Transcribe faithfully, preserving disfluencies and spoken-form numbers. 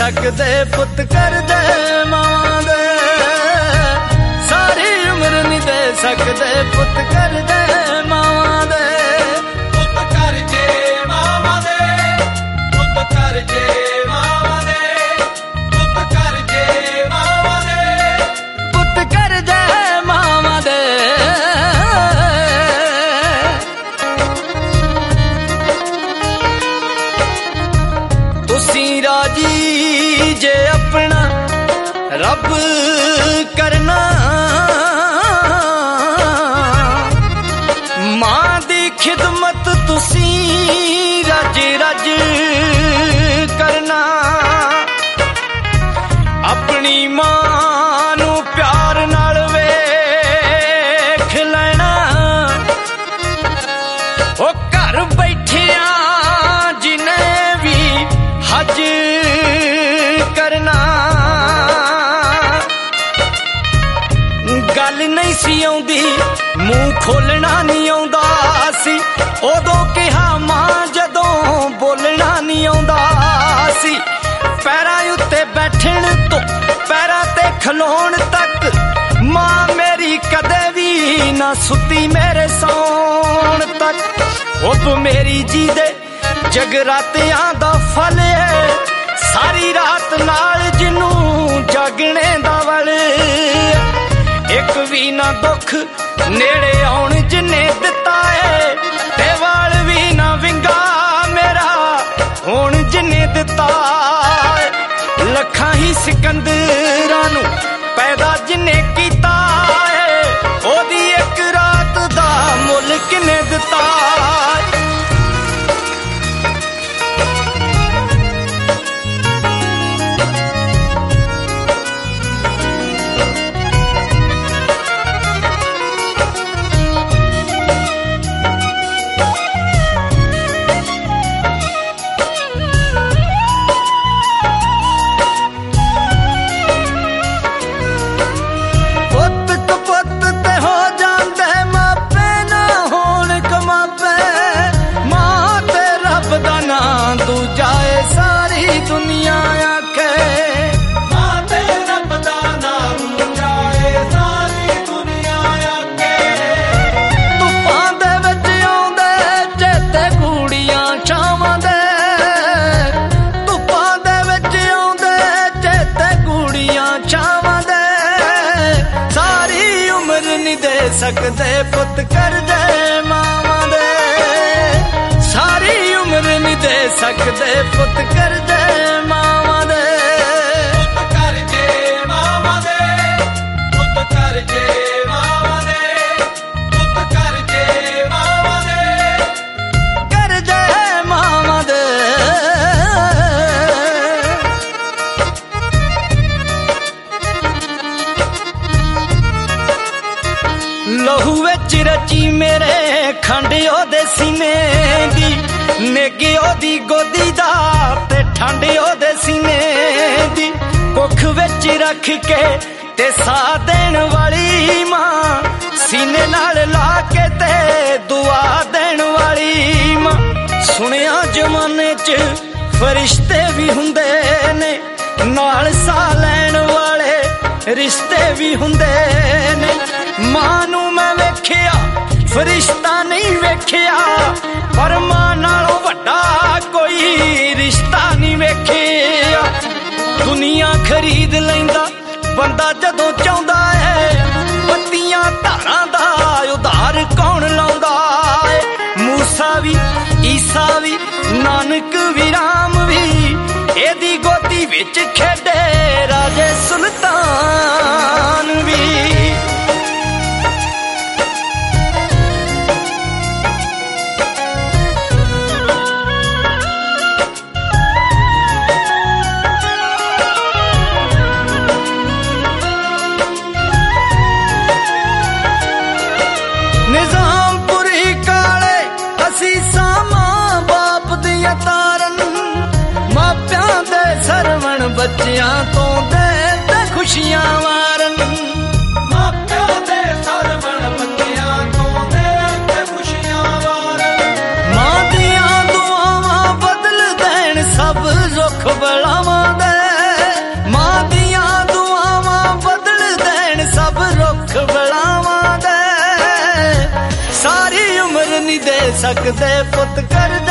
सकदे पुत कर दे मावां दे सारी उम्र नहीं दे सकदे पुत कर दे मावां दे पुत कर जे मावां दे पुत कर जे मावां दे पुत कर जे मावां दे पुत कर दे मावां दे तुसी राजी जे अपना रब करना मां दी खिदमत तुसी रज रज करना अपनी मां नू प्यार नाल वेख लेना ओ घर बैठिया जिन्हें भी हज करना गल नहीं सी आउंदी मूंह खोलना नहीं आउंदा सी उदों कहा मां जदों बोलना नहीं आउंदा सी पैरां उत्ते बैठण तो पैरां ते खलोण तक मां मेरी कदे भी ना सुती मेरे सौण तक उप मेरी जी दे जगरातियां दा फल है सारी रात नाल जिनू जागने दा वल एक भी ना दुख नेड़े आउण जिन्ने दिता है ते वाल भी ना विंगा मेरा हुण जिन्ने दिता है लखां ही सिकंदरां नू पैदा जिन्ने कीता है ओदी एक रात दा मुल किने दिता है दुनिया आखे मां ते रब दा नाम जाए सारी दुनिया आखे धुप्पां दे विच आउंदे चेते कूड़ियां छावां दे धुप्पां दे विच आउंदे चेते कूड़ियां छावां दे सारी उम्र नहीं दे सकदे पुत कर दे मावां दे सारी उम्र नहीं दे सकदे पुत कर दे मावां दे पुत कर जे मावां दे पुत कर जे मावां दे पुत कर जे मावां दे कर दे मावां दे लहू विच रची मेरे खंड ओदे सीने दी नेगे ओदी गोदी दा ते ठंड ओदे सीने दी कुख विच रख के ते सा देण वाली मां सीने नाल ला के ते दुआ देण वाली मां सुनिया जमाने च फरिश्ते भी हुंदे ने नाल सा लैण वाले रिश्ते भी हुंदे ने मां नू मैं वेखिया फरिश्ता नहीं वेखिया पर मां नालों वड्डा कोई रिश्ता नहीं वेखिया दुनिया खरीद लैंदा बंदा जदों चाहुंदा है पत्तियां धारां दा उधार कौन लाउंदा है मूसा भी ईसा भी नानक भी राम भी एदी गोदी विच खेडे राजे सुल्तान भी बच्चियां तो दे ते खुशियां वारन मापियां दे सरवण बच्चियां तो दे ते खुशियां वारन मां दियां दुआवां बदल देन सब रुख बलावां दे सकदे पुत कर